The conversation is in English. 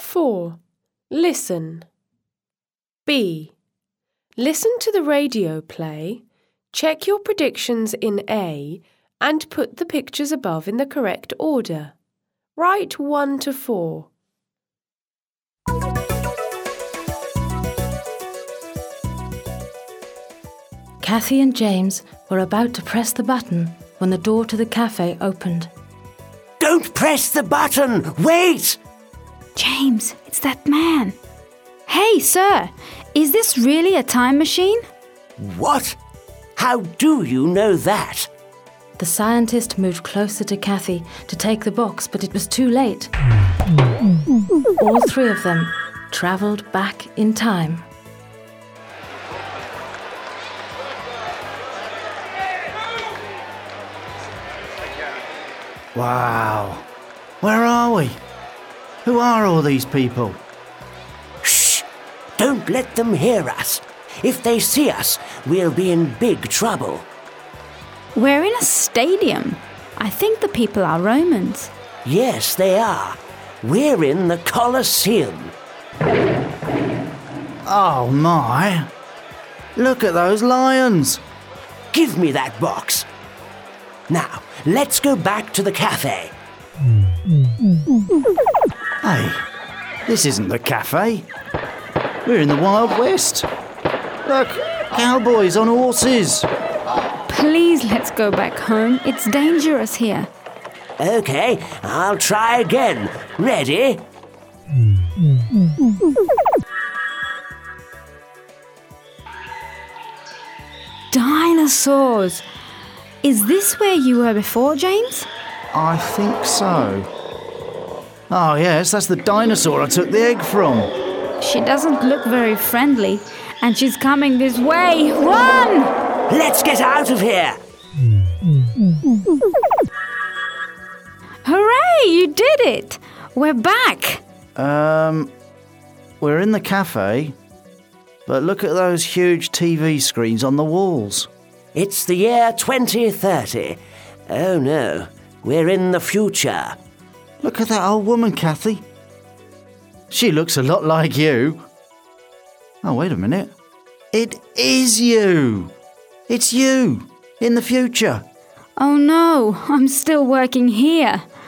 4. Listen. B. Listen to the radio play, check your predictions in A, and put the pictures above in the correct order. Write 1 to 4. Kathy and James were about to press the button when the door to the cafe opened. Don't press the button! Wait! James, it's that man. Hey, sir, is this really a time machine? What? How do you know that? The scientist moved closer to Kathy to take the box, but it was too late. All three of them travelled back in time. Wow. Where are we? Who are all these people? Shh! Don't let them hear us. If they see us, we'll be in big trouble. We're in a stadium. I think the people are Romans. Yes, they are. We're in the Colosseum. Oh my! Look at those lions! Give me that box. Now, let's go back to the cafe. Hey, this isn't the cafe. We're in the Wild West. Look, cowboys on horses. Please, let's go back home. It's dangerous here. Okay, I'll try again. Ready? Dinosaurs. Is this where you were before, James? I think so. Oh yes, that's the dinosaur I took the egg from. She doesn't look very friendly, and she's coming this way. Run! Let's get out of here! Hooray! You did it! We're back! We're in the cafe, but look at those huge TV screens on the walls. It's the year 2030. Oh no, we're in the future. Look at that old woman, Kathy. She looks a lot like you. Oh, wait a minute. It is you. It's you in the future. Oh no, I'm still working here.